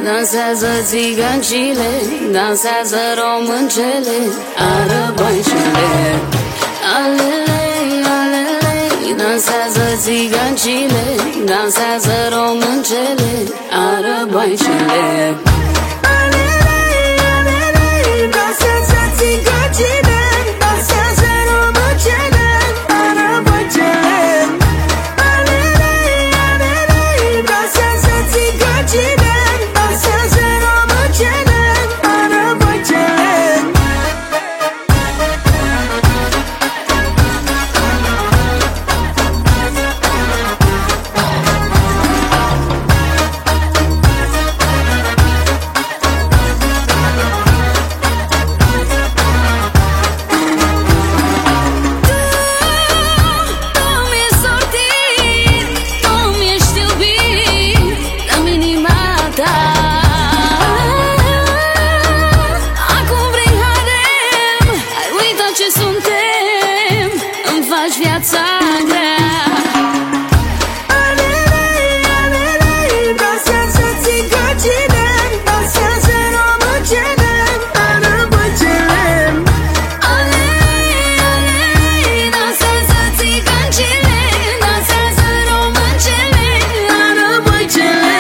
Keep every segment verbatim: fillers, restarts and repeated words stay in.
dansează țigancile, dansează româncele, arăbăncile. Alele, alele, dansează țigancile, dansează româncele, arăbăncile. Alele, alele, dansează țigancile, dansează româncele, arăbăncile. Alele, alele, dansează țigancile, dansează româncele, arăbăncile. Viața grea. Alele, alele, dansează țigancile, dansează româncele, arăbăncile. Alele, alele, dansează țigancile, dansează româncele, arăbăncile.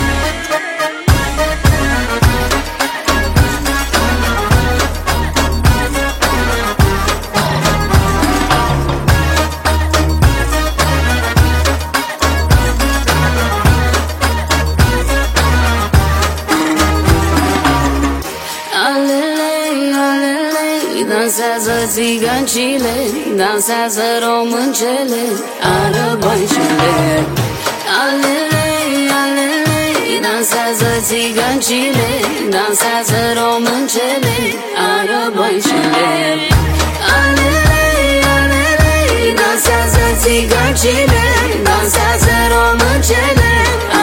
Dansează țigancile, dansează româncele, arăbăncile. Alele, alele, dansează țigancile, dansează româncele, arăbăncile. Alele, alele, dansează țigancile, dansează româncele,